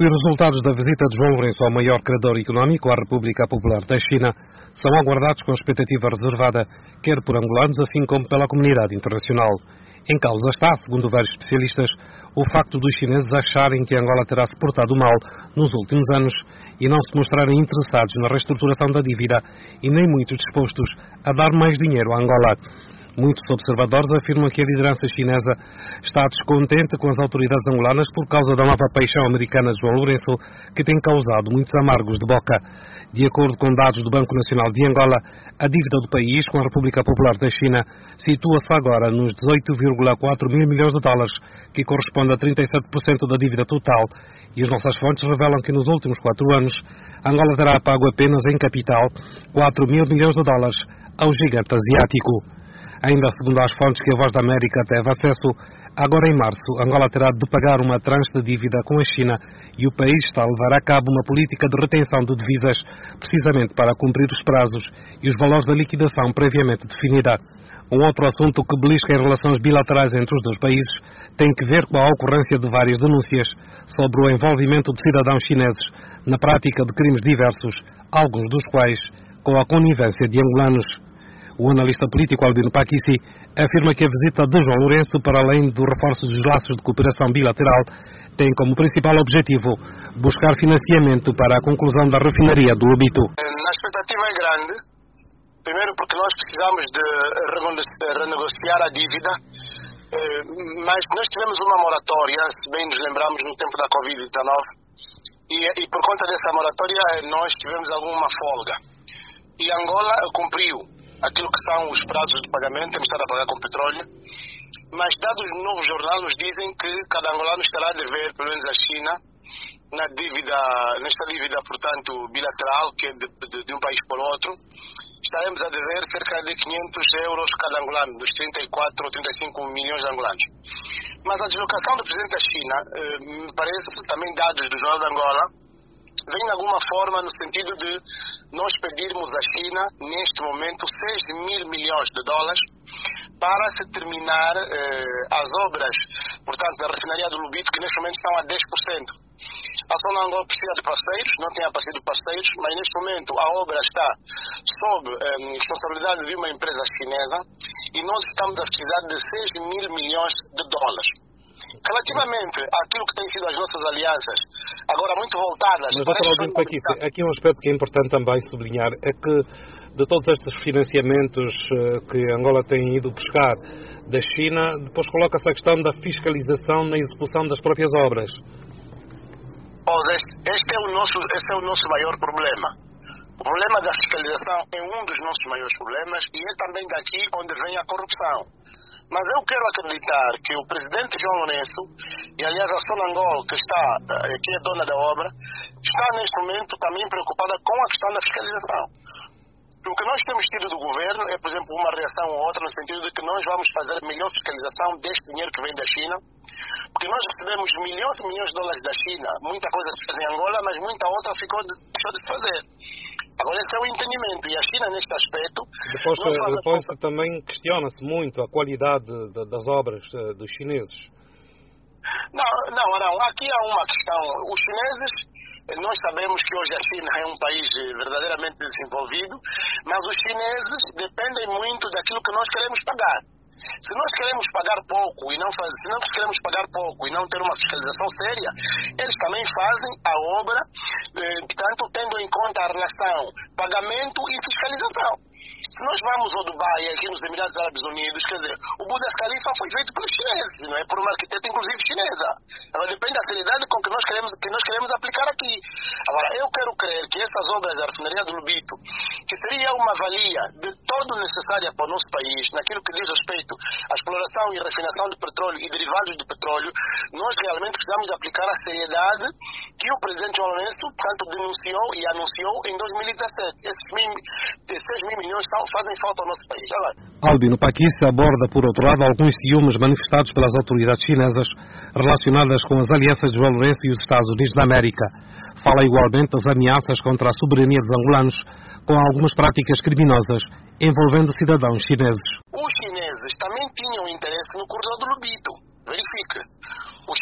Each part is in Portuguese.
Os resultados da visita de João Lourenço ao maior credor económico, a República Popular da China, são aguardados com expectativa reservada, quer por angolanos, assim como pela comunidade internacional. Em causa está, segundo vários especialistas, o facto dos chineses acharem que Angola terá se portado mal nos últimos anos e não se mostrarem interessados na reestruturação da dívida e nem muito dispostos a dar mais dinheiro a Angola. Muitos observadores afirmam que a liderança chinesa está descontente com as autoridades angolanas por causa da nova paixão americana de João Lourenço, que tem causado muitos amargos de boca. De acordo com dados do Banco Nacional de Angola, a dívida do país com a República Popular da China situa-se agora nos 18,4 mil milhões de dólares, que corresponde a 37% da dívida total, e as nossas fontes revelam que nos últimos 4 anos Angola terá pago apenas em capital 4 mil milhões de dólares ao gigante asiático. Ainda segundo as fontes que a Voz da América teve acesso, agora em março, Angola terá de pagar uma tranche de dívida com a China e o país está a levar a cabo uma política de retenção de divisas, precisamente para cumprir os prazos e os valores da liquidação previamente definida. Um outro assunto que belisca as relações bilaterais entre os dois países tem que ver com a ocorrência de várias denúncias sobre o envolvimento de cidadãos chineses na prática de crimes diversos, alguns dos quais com a conivência de angolanos. O analista político Albino Paquissi afirma que a visita de João Lourenço, para além do reforço dos laços de cooperação bilateral, tem como principal objetivo buscar financiamento para a conclusão da refinaria do Lobito. A expectativa é grande, primeiro porque nós precisamos de renegociar a dívida, mas nós tivemos uma moratória, se bem nos lembramos, no tempo da Covid-19, e por conta dessa moratória nós tivemos alguma folga. E Angola cumpriu aquilo que são os prazos de pagamento, temos estado a pagar com petróleo, mas dados no novo jornal nos dizem que cada angolano estará a dever, pelo menos a China, nesta dívida, portanto, bilateral, que é de um país para o outro, estaremos a dever cerca de 500 euros cada angolano, dos 34 ou 35 milhões de angolanos. Mas a deslocação do presidente da China, me parece, também dados do Jornal de Angola, vem de alguma forma no sentido de nós pedirmos à China, neste momento, 6 mil milhões de dólares para se terminar as obras, portanto, da refinaria do Lobito, que neste momento estão a 10%. A zona de Angola precisa de parceiros, não tem aparecido parceiros, mas neste momento a obra está sob responsabilidade de uma empresa chinesa e nós estamos a precisar de 6 mil milhões de dólares. Relativamente àquilo que têm sido as nossas alianças, agora muito voltadas... Mas, doutor Albino Paquissi, aqui um aspecto que é importante também sublinhar é que de todos estes financiamentos que Angola tem ido buscar da China, depois coloca-se a questão da fiscalização na execução das próprias obras. Esse é o nosso maior problema. O problema da fiscalização é um dos nossos maiores problemas e é também daqui onde vem a corrupção. Mas eu quero acreditar que o presidente João Lourenço, e aliás a Sonangol, que é dona da obra, está neste momento também preocupada com a questão da fiscalização. O que nós temos tido do governo é, por exemplo, uma reação ou outra no sentido de que nós vamos fazer melhor fiscalização deste dinheiro que vem da China, porque nós recebemos milhões e milhões de dólares da China, muita coisa se faz em Angola, mas muita outra deixou de se fazer. Agora esse é o entendimento, e a China neste aspecto... Depois também questiona-se muito a qualidade das obras dos chineses. Não, aqui há uma questão. Os chineses, nós sabemos que hoje a China é um país verdadeiramente desenvolvido, mas os chineses dependem muito daquilo que nós queremos pagar. Se nós queremos pagar pouco e se nós queremos pagar pouco e não ter uma fiscalização séria, eles também fazem a obra, portanto, tendo em conta a relação pagamento e fiscalização. Se nós vamos ao Dubai, aqui nos Emirados Árabes Unidos, quer dizer, o Burj Khalifa foi feito pelos chineses, não é? Por uma arquiteta, inclusive, chinesa. Agora, depende da seriedade com que nós queremos aplicar aqui. Agora, eu quero crer que essas obras da refinaria do Lobito, que seria uma valia de todo necessária para o nosso país, naquilo que diz respeito à exploração e refinação de petróleo e derivados do petróleo, nós realmente precisamos aplicar a seriedade que o presidente João Lourenço, portanto, denunciou e anunciou em 2017. Esses 6 mil milhões fazem falta ao nosso país. Agora, Albino Paquissi aborda, por outro lado, alguns ciúmes manifestados pelas autoridades chinesas relacionadas com as alianças de João Lourenço e os Estados Unidos da América. Fala igualmente das ameaças contra a soberania dos angolanos, com algumas práticas criminosas envolvendo cidadãos chineses. Os chineses também tinham interesse no corredor do Lobito. Verifique. Os chineses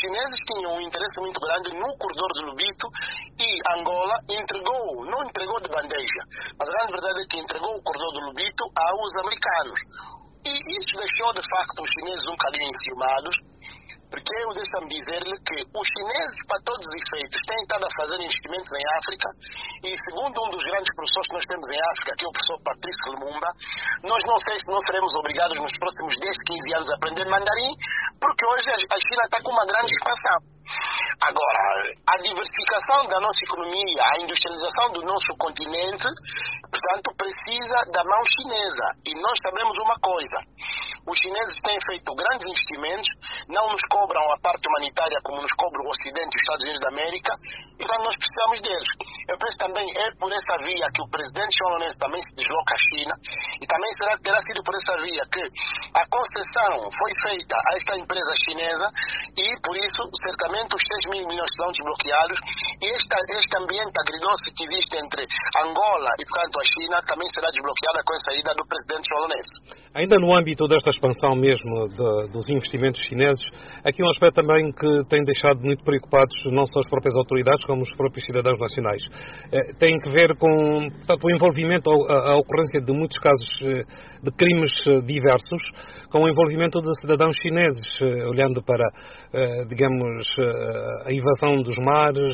tinham um interesse muito grande no corredor do Lobito e Angola não entregou de bandeja, mas a grande verdade é que entregou o corredor do Lobito aos americanos. E isso deixou, de facto, os chineses um bocadinho enciumados, porque eu deixo-me dizer-lhe que os chineses, para todos os efeitos, têm estado a fazer investimentos em África e, segundo um dos grandes professores que nós temos em África, que é o professor Patrício Lumumba, nós não sei se não seremos obrigados nos próximos 10, 15 anos a aprender mandarim, porque hoje a China está com uma grande expansão. Agora, a diversificação da nossa economia, a industrialização do nosso continente, portanto, precisa da mão chinesa. E nós sabemos uma coisa: os chineses têm feito grandes investimentos, não nos cobram a parte humanitária como nos cobra o Ocidente e os Estados Unidos da América, e então nós precisamos deles. Eu penso também é por essa via que o presidente João Lourenço também se desloca à China, e também terá sido por essa via que a concessão foi feita a esta empresa chinesa, e por isso, certamente, os 6 mil milhões estão desbloqueados, e este ambiente agridoce que existe entre Angola e, portanto, a China também será desbloqueada com a saída do presidente João Lourenço. Ainda no âmbito desta expansão mesmo dos investimentos chineses, aqui um aspecto também que tem deixado muito preocupados não só as próprias autoridades como os próprios cidadãos nacionais. Tem que ver com, portanto, o envolvimento, a ocorrência de muitos casos de crimes diversos, com o envolvimento de cidadãos chineses, olhando para, digamos, a invasão dos mares,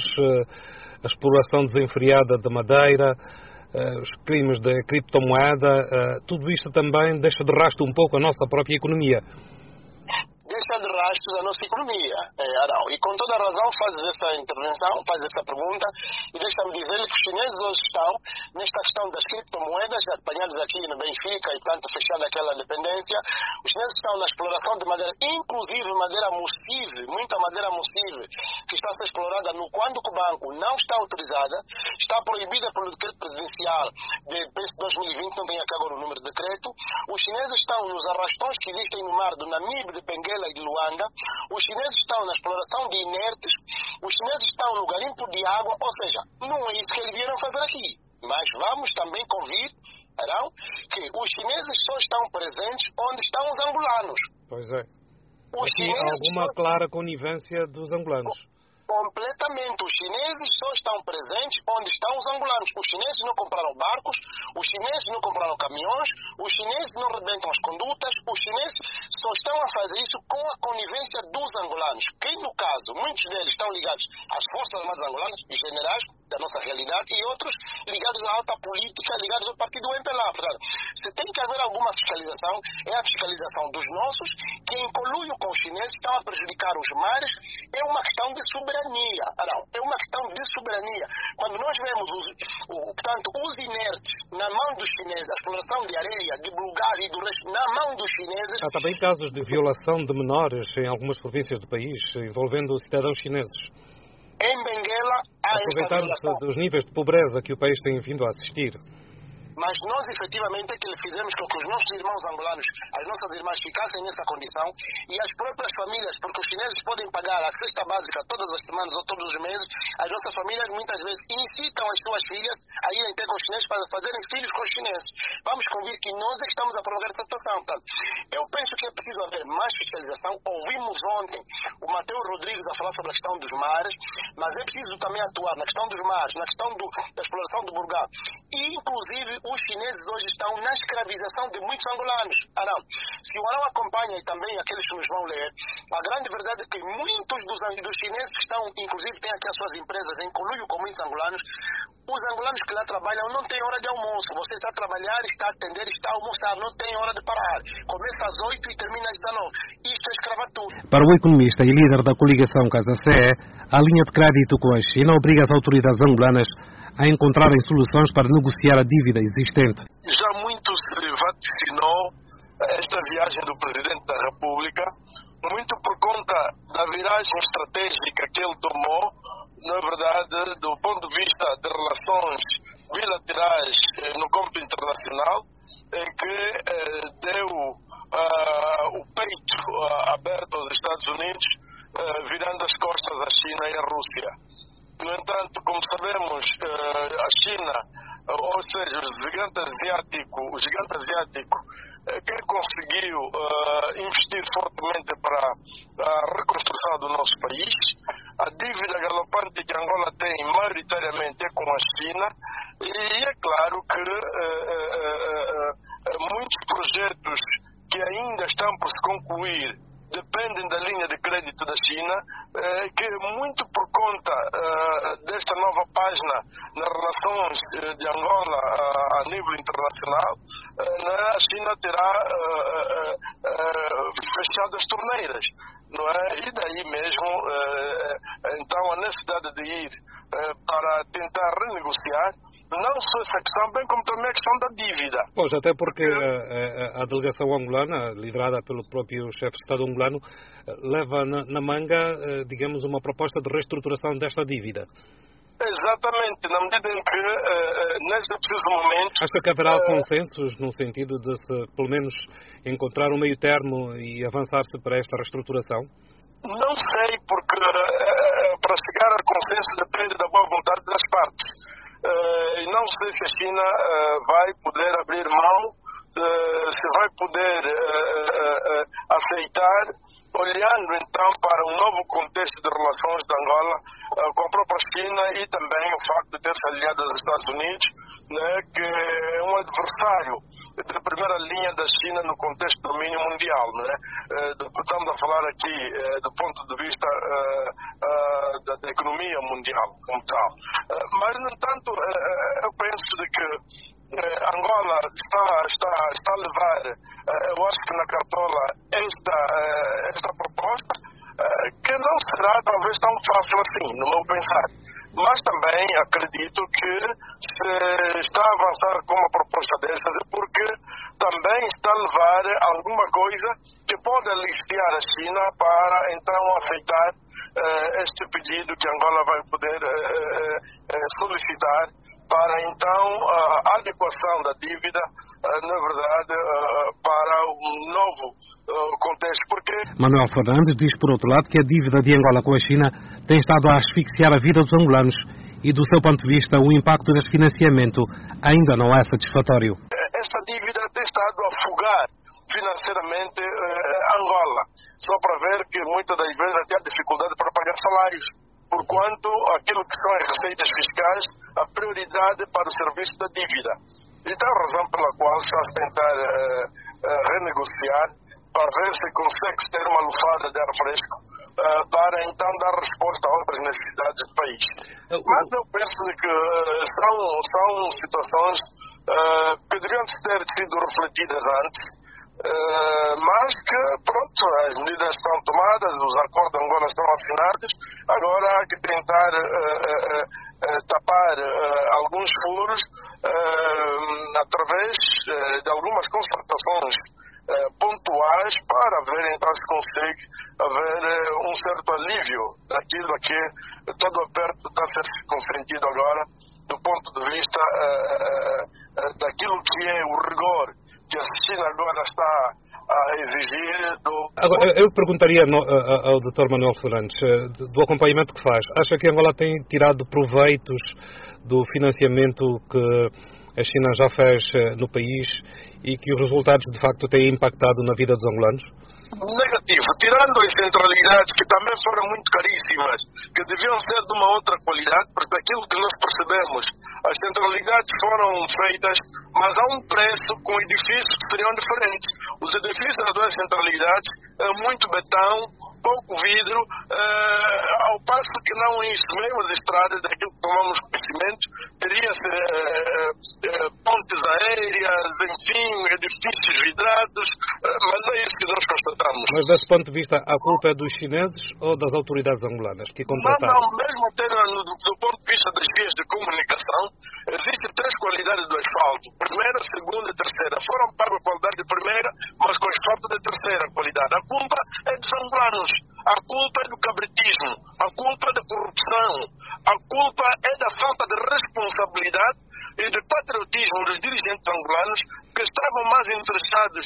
a exploração desenfreada de madeira, os crimes da criptomoeda, tudo isto também deixa de rastro um pouco a nossa própria economia. Deixa de rastros a nossa economia, Arão. E com toda a razão fazes essa intervenção, fazes essa pergunta, e deixa-me dizer-lhe que os chineses hoje estão nesta questão das criptomoedas, apanhados aqui no Benfica e tanto fechada aquela dependência. Os chineses estão na exploração de madeira, inclusive madeira mucive, muita madeira mucive, que está a ser explorada no quando o banco não está autorizada, está proibida pelo decreto presidencial de 2020, não tenho aqui agora o número de decreto. Os chineses estão nos arrastões que existem no mar do Namibe, de Benguela e de Luanda. Os chineses estão na exploração de inertes, os chineses estão no garimpo de água, ou seja, não é isso que eles vieram fazer aqui. Mas vamos também convir, Arão, que os chineses só estão presentes onde estão os angolanos. Pois é. Aqui há alguma clara conivência dos angolanos. Completamente. Os chineses só estão presentes onde estão os angolanos. Os chineses não compraram barcos, os chineses não compraram caminhões, os chineses não rebentam as condutas, os chineses só estão a fazer isso com a conivência dos angolanos, que no caso, muitos deles estão ligados às Forças Armadas angolanas, os generais da nossa realidade, e outros ligados à alta política, ligados ao partido MPLA. Portanto, se tem que haver alguma fiscalização, é a fiscalização dos nossos, que em conluio com os chineses estão a prejudicar os mares. É uma questão de soberania. Não, é uma questão de soberania. Quando nós vemos portanto, os inertes na mão dos chineses, a exploração de areia, de Bulgária e do resto na mão dos chineses... Há também casos de violação de menores em algumas províncias do país, envolvendo cidadãos chineses. Em Benguela há esta violação. Dos níveis de pobreza que o país tem vindo a assistir. Mas nós, efetivamente, é que fizemos com que os nossos irmãos angolanos, as nossas irmãs, ficassem nessa condição, e as próprias famílias, porque os chineses podem pagar a cesta básica todas as semanas ou todos os meses, as nossas famílias muitas vezes incitam as suas filhas a irem ter com os chineses para fazerem filhos com os chineses. Vamos convir que nós é que estamos a provocar essa situação. Portanto, eu penso que é preciso haver mais fiscalização. Ouvimos ontem o Mateus Rodrigues a falar sobre a questão dos mares, mas é preciso também atuar na questão dos mares, na questão da exploração do Burgá, e inclusive os chineses hoje estão na escravização de muitos angolanos. Não. Se o Arão acompanha, e também aqueles que nos vão ler, a grande verdade é que muitos dos chineses que estão, inclusive têm aqui as suas empresas em conluio com muitos angolanos, os angolanos que lá trabalham não têm hora de almoço. Você está a trabalhar, está a atender, está a almoçar, não tem hora de parar. Começa às 8 e termina às 19. Isto é escravatura. Para o economista e líder da coligação Casa CE, a linha de crédito com a China obriga as autoridades angolanas a encontrarem soluções para negociar a dívida existente. Já muito se vaticinou esta viagem do Presidente da República, muito por conta da viragem estratégica que ele tomou, na verdade, do ponto de vista de relações bilaterais no campo internacional, em que deu o peito aberto aos Estados Unidos, virando as costas à China e à Rússia. No entanto, como sabemos, a China ou seja, o gigante asiático que conseguiu investir fortemente para a reconstrução do nosso país. A dívida galopante que Angola tem maioritariamente é com a China, e é claro que muitos projetos que ainda estão por se concluir dependem da linha de crédito da China, que muito por conta desta nova página nas relações de Angola a nível internacional, a China terá fechado as torneiras, não é? E daí mesmo, então, a necessidade de ir para tentar renegociar não só essa questão, bem como também a questão da dívida. Pois, até porque a delegação angolana, liderada pelo próprio chefe de Estado angolano, leva na manga, digamos, uma proposta de reestruturação desta dívida. Exatamente, na medida em que, nesse preciso momento... Acha que haverá consensos no sentido de se, pelo menos, encontrar um meio termo e avançar-se para esta reestruturação? Não sei, porque para chegar a consenso depende da boa vontade das partes. E não sei se a China vai poder abrir mão, se vai poder aceitar, olhando então para um novo contexto de relações de Angola com a própria China, e também o facto de ter se aliado aos Estados Unidos, né, que é um adversário de primeira linha da China no contexto do domínio mundial. Né? Estamos a falar aqui do ponto de vista da economia mundial como tal. Mas, no entanto, eu penso de que Angola está a levar, eu acho que na cartola, esta proposta, que não será talvez tão fácil assim, no meu pensar. Mas também acredito que se está a avançar com uma proposta dessas é porque também está a levar alguma coisa que pode aliciar a China para então aceitar este pedido que Angola vai poder solicitar para então a adequação da dívida, na verdade, para um novo contexto. Porque Manuel Fernandes diz, por outro lado, que a dívida de Angola com a China tem estado a asfixiar a vida dos angolanos e, do seu ponto de vista, o impacto deste financiamento ainda não é satisfatório. Esta dívida tem estado a afogar financeiramente Angola, só para ver que muitas das vezes até há dificuldade para pagar salários, porquanto aquilo que são as receitas fiscais, a prioridade para o serviço da dívida. Então, a razão pela qual está a tentar renegociar, para ver se consegue ter uma lufada de ar fresco, para então dar resposta a outras necessidades do país. Mas eu penso que são situações que deveriam ter sido refletidas antes, mas que, pronto, as medidas estão tomadas, os acordos de Angola estão assinados, agora há que tentar tapar alguns furos através de algumas constatações pontuais para ver então se consegue haver um certo alívio daquilo que todo aperto está a ser consentido agora do ponto de vista daquilo que é o rigor que a China agora está a exigir do... Agora, eu perguntaria ao Dr. Manuel Fernandes, do acompanhamento que faz, acha que Angola tem tirado proveitos do financiamento que a China já fez no país e que os resultados de facto têm impactado na vida dos angolanos? Negativo, tirando as centralidades que também foram muito caríssimas, que deviam ser de uma outra qualidade, porque aquilo que nós percebemos, as centralidades foram feitas, mas a um preço com edifícios que seriam diferentes. Os edifícios das duas centralidades, muito betão, pouco vidro, ao passo que não isso, mesmo as estradas, daquilo que tomamos conhecimento, teria-se pontes aéreas, enfim, edifícios vidrados, mas é isso que nós constatamos. Mas desse ponto de vista, a culpa é dos chineses ou das autoridades angolanas que contrataram? Não, mesmo até do ponto de vista das vias de comunicação, existem três qualidades do asfalto: primeira, segunda e terceira. Foram para a qualidade de primeira, mas com asfalto de terceira qualidade. A culpa é dos angolanos, a culpa é do cabritismo, a culpa é da corrupção, a culpa é da falta de responsabilidade e de patriotismo dos dirigentes angolanos, que estavam mais interessados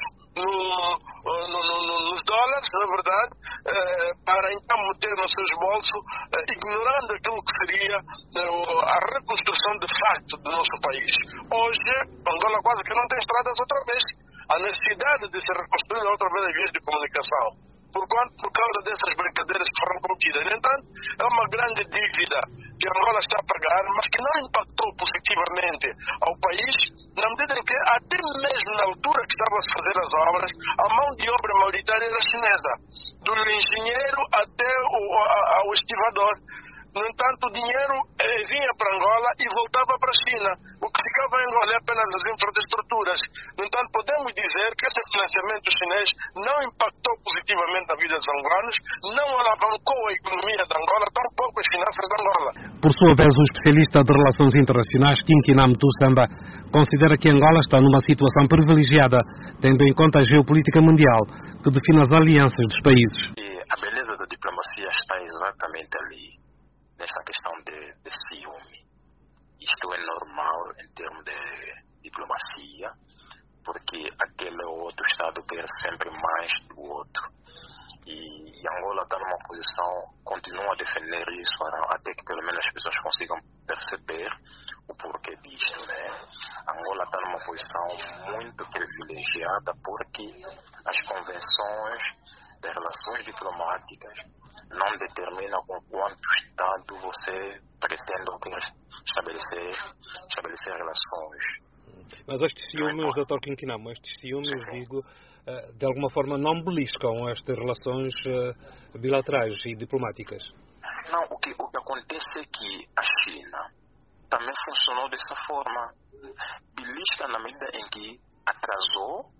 nos dólares, na verdade, para então meter nos seus bolsos, ignorando aquilo que seria a reconstrução de facto do nosso país. Hoje, Angola quase que não tem estradas outra vez. A necessidade de se reconstruir outra vez as vias de comunicação. Por causa dessas brincadeiras que foram cometidas. No entanto, é uma grande dívida que Angola está a pagar, mas que não impactou positivamente ao país, na medida em que, até mesmo na altura que estava a se fazer as obras, a mão de obra maioritária era chinesa, do engenheiro até ao estivador. No entanto, o dinheiro vinha para Angola e voltava para a China. O que ficava em Angola é apenas as infraestruturas. No entanto, podemos dizer que esse financiamento chinês não impactou positivamente a vida dos angolanos, não alavancou a economia de Angola, tampouco as finanças de Angola. Por sua vez, o especialista de Relações Internacionais, Kinkinam Tussamba, considera que Angola está numa situação privilegiada, tendo em conta a geopolítica mundial, que define as alianças dos países. E a beleza da diplomacia está exatamente ali, nessa questão de ciúme. Isto é normal em termos de diplomacia, porque aquele outro Estado quer sempre mais do outro. E Angola está numa posição, continua a defender isso, até que pelo menos as pessoas consigam perceber o porquê disto, né? Angola está numa posição muito privilegiada porque as convenções de relações diplomáticas não determina com quanto Estado você pretende ou quer estabelecer relações. Mas estes ciúmes, Dr. Kinkinam, estes ciúmes, digo, de alguma forma não beliscam estas relações bilaterais e diplomáticas? Não, o que acontece é que a China também funcionou dessa forma. Belisca na medida em que atrasou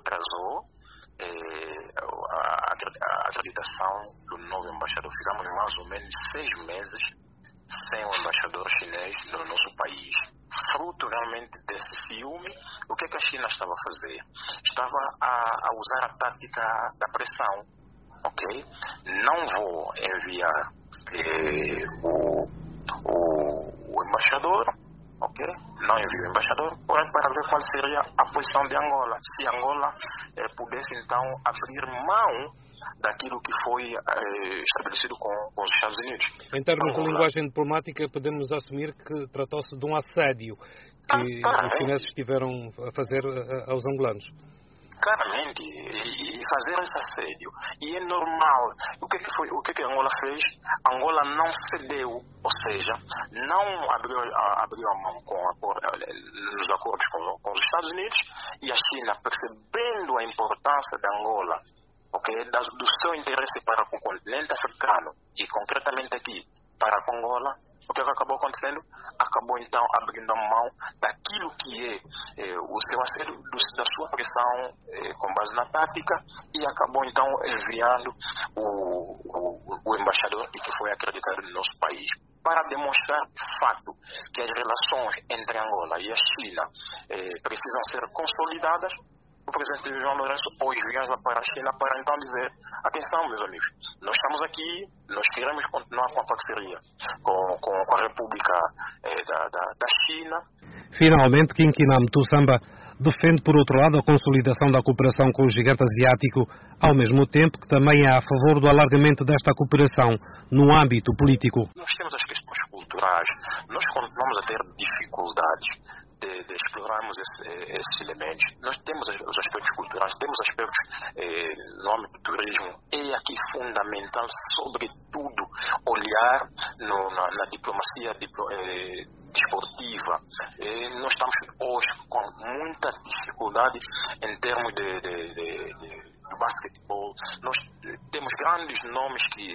a acreditação do novo embaixador. Ficamos mais ou menos 6 meses sem o embaixador chinês no nosso país. Fruto realmente desse ciúme, o que a China estava a fazer? Estava a usar a tática da pressão. Ok? Não vou enviar o embaixador, ok? Não envio o embaixador para ver qual seria a posição de Angola. Se Angola pudesse então abrir mão daquilo que foi estabelecido com os Estados Unidos. Em termos de linguagem diplomática, podemos assumir que tratou-se de um assédio que os chineses estiveram a fazer aos angolanos. Claramente, e fazer esse assédio. E é normal. O que Angola fez? Angola não cedeu, ou seja, não abriu a mão nos acordos com os Estados Unidos, e a China, percebendo a importância de Angola, okay, do seu interesse para com o continente africano, e concretamente aqui para a Angola, o que acabou acontecendo? Acabou então abrindo a mão daquilo que é o seu assédio, da sua pressão com base na tática, e acabou então enviando o embaixador, e que foi acreditado no nosso país, para demonstrar de fato que as relações entre Angola e a China precisam ser consolidadas. O presidente João Lourenço hoje viaja para a China para então dizer: atenção, meus amigos, nós estamos aqui, nós queremos continuar com a parceria com a República da China. Finalmente, Kinkinam Tussamba defende, por outro lado, a consolidação da cooperação com o gigante asiático, ao mesmo tempo que também é a favor do alargamento desta cooperação no âmbito político. Nós temos as questões culturais, nós continuamos a ter dificuldades de explorarmos esses elementos. Nós temos os aspectos culturais, temos aspectos no âmbito do turismo. É aqui fundamental, sobretudo, olhar na diplomacia desportiva. Nós estamos hoje com muita dificuldade em termos do basquetebol. Nós temos grandes nomes que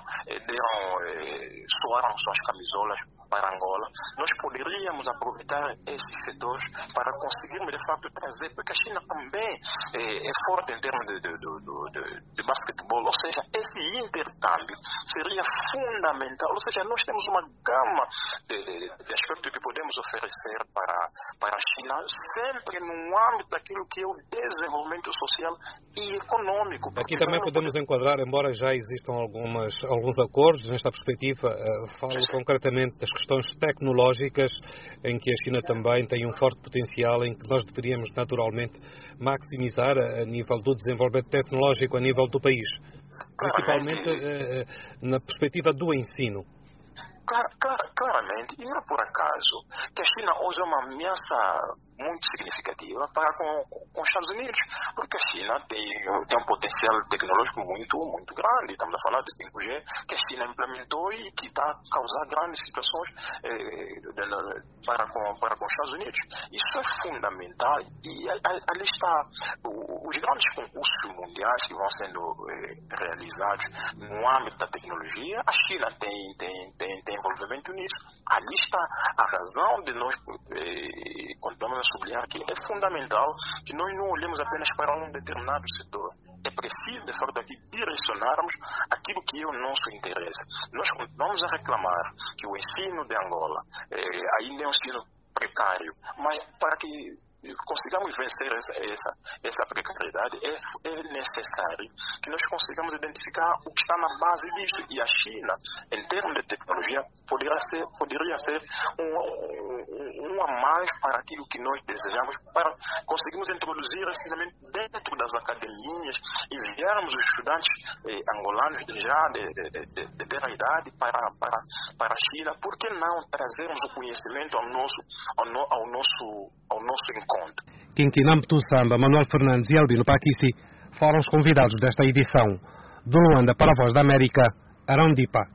soaram suas camisolas para Angola. Nós poderíamos aproveitar esses setores para conseguirmos de facto trazer, porque a China também é forte em termos de basquetebol, ou seja, esse intercâmbio seria fundamental, ou seja, nós temos uma gama de aspectos que podemos oferecer para a China, sempre no âmbito daquilo que é o desenvolvimento social e econômico. Aqui também podemos enquadrar, embora já existam alguns acordos nesta perspectiva, falo concretamente das questões tecnológicas em que a China também tem um forte potencial, em que nós deveríamos naturalmente maximizar a nível do desenvolvimento tecnológico a nível do país, principalmente na perspectiva do ensino. Claramente, e não é por acaso que a China hoje é uma ameaça muito significativa para com os Estados Unidos, porque a China tem um potencial tecnológico muito grande. Estamos a falar de 5G que a China implementou e que está a causar grandes situações para com os Estados Unidos. Isso é fundamental e ali está os grandes concursos mundiais que vão sendo realizados no âmbito da tecnologia. A China tem envolvimento nisso. Ali está a razão de nós continuamos a sublinhar que é fundamental que nós não olhemos apenas para um determinado setor. É preciso, de fato, aqui direcionarmos aquilo que é o nosso interesse. Nós continuamos a reclamar que o ensino de Angola ainda é um ensino precário, mas para que consigamos vencer essa precariedade, é necessário que nós consigamos identificar o que está na base disso. E a China, em termos de tecnologia, poderia ser um a mais para aquilo que nós desejamos, para conseguirmos introduzir esse ensinamento dentro das academias, enviarmos os estudantes angolanos já de ter a idade para a China. Por que não trazermos o conhecimento ao nosso encontro? Quinquinam Tussamba, Manuel Fernandes e Albino Paquissi foram os convidados desta edição. De Luanda para a Voz da América, Arão Dipa.